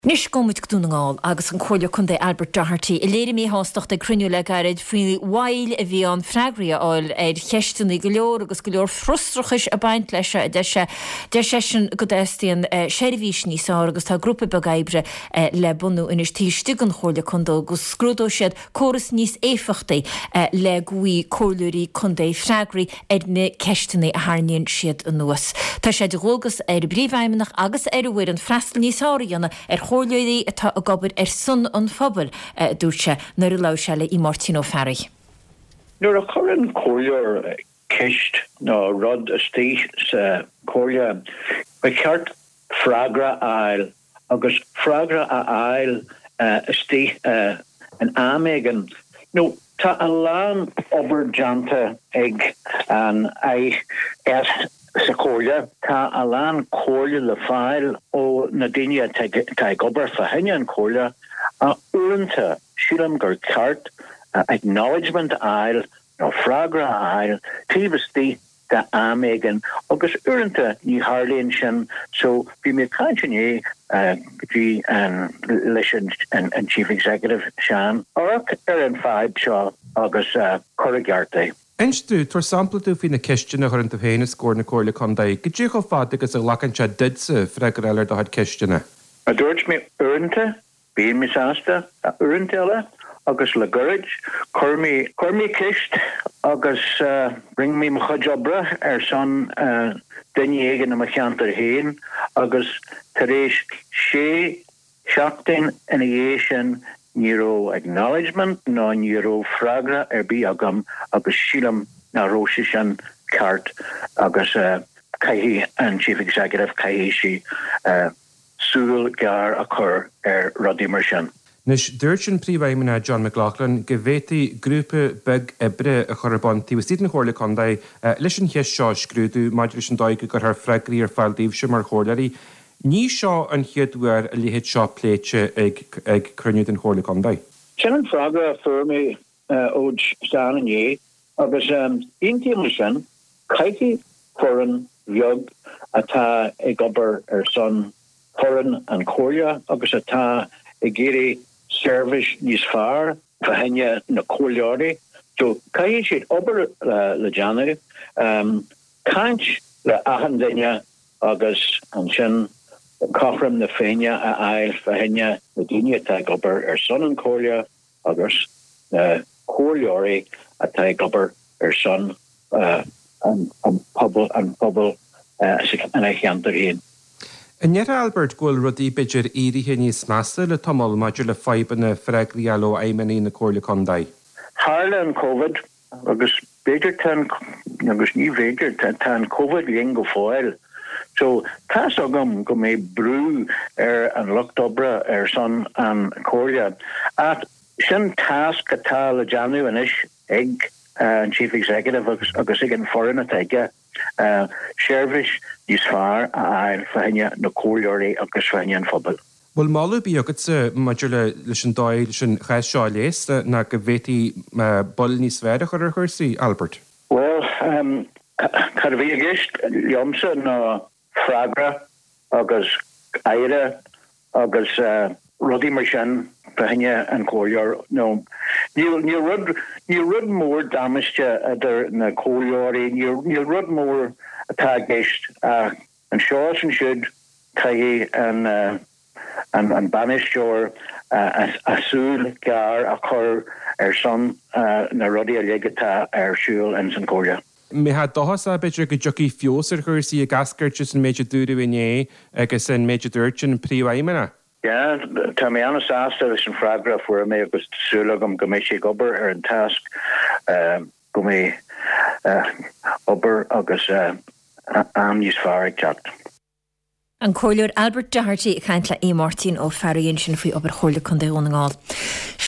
Nis gomit gdúnaáil agus an choirle chun é Albert Doherty I léirí mé hástocht de cruniú le garid faoi bhail a bhí an freagraí áil cheistúna go leor agus go leor frustrachas a baint leis de sé sin go déistíon séirhís níosá agus tá grúpa begaibre le bunú inis tí stigan choirle chundó agus scrúdó siad choras níos éfachtaí le gúí choirlúirí chun é freagraí na ceistúna a thníonn siad an nuas. Tá sé de rógus bríomhaimeach agus bhfuir an freistal níosáíanna chóirlúirí atá a gabbar sun an phobal dúirte nuair a lá se le I Martino Ferry. Nuair a churann cóilear ceist ná rud a stí sa cóirle ba ceart freagra ail agus freagra a ail stí an améigen. No, tá a lán oberjanta ag an sa cóirle tá a lán cóirle le fáil ó na daine tá gobar fa henne an cóirle a uanta sílam gur ceart acknowledgement ail nó freagra ail tíbastí de améigen agus uanta ní harlíonn sin so bhí mé caintinné gotí leis an Chief Executive Sean ach an fáid seo agus choragearta. Einstú tuair sampla fhí na ceistena chuir an féine scóir na cóirle chundaí, go dtí go fád agus a lacanse didsa freagar eile do had ceistena. A dúirt mé uanta, bíon mé sásta a uanta eile agus le gurrid, chuir mé ceist agus bring mé mo chudjobra son duine éigen na cheantar héin agus tar éis sé seachtain in sin Neuro acknowledgement no neuro fragra bí agam agus sílam na roisian cart agus caihí an Chief Executive caihí si súil gar a chur rodí mar sin. Nis dúirt sin príomhhaimena John McLaughlin go bhhétaí grúpa beg ebre a chorban tí na chóirle chundaí leis an cheist seo scrúdú maidir sin dóig go th freagraí ar fáildíobh sem mar chóirlaí. Ní seo an chiadúir a lihéad seo pléite ag cruniú den chóirle chundaí. Sin an freagra fuair óid stan ané agus intíime sin caithí foran bheag atá ag gobar son foran an cóirle agus atá ag géirí service níos fearr fa henne na cóirleoirí. So caithí siad obair le January caint le ahan daine agus an sin Cochram na féine a ail fa henne na daine tá gobar son an cóirle agus na cóirleoirí atá gobar son an pobl an a cheantar héin. Inéar Albert ghfuil rudí beidir írithe níos measa le tomol maidir le faibanna freagraí eile aimení na cóirle chundaí. Hála an COVID agus beidir agus ní beidir tan COVID líon go fáil. So tas agam go mé brú an Loctobra son an cóirle. At sin task atá le Janu anis ag an Chief Executive agus ag an foreign aige service níos fearr a ail fa henne na cóirleoirí agus fa henne an phobal. Well mála bí agad sa maidir leis an dáil leis an cheist seo léas na go bhhétaí bol níos fearr chuir chuirsaí Albert. Well, cad bhí a gceist liomsa ná freagra agus éire agus rudí mar sin fa henne an cóirleoir no níl rud mór damiste idir na cóirleoirí níl rud mór atá gceist an seo sin siúd caihí an banisteoir asúil gar a chur son na rudí a léigetá siúil in san cóirle. Mé ha dohas a beidir go jocí fiosar chuirsaí a gascairt an méidir dúra inné agus an méidir dúirtin príomhhaimena. Ja, tá mé anna sásta leis an freagra fuair mé agus súlagam go méid sé gobar ar an task go mé obair agus níos fearr ag teacht. An choirleoir Albert Doherty a chaint le Martin ó Ferry sin faoi obair chóirle chun é ónaáil.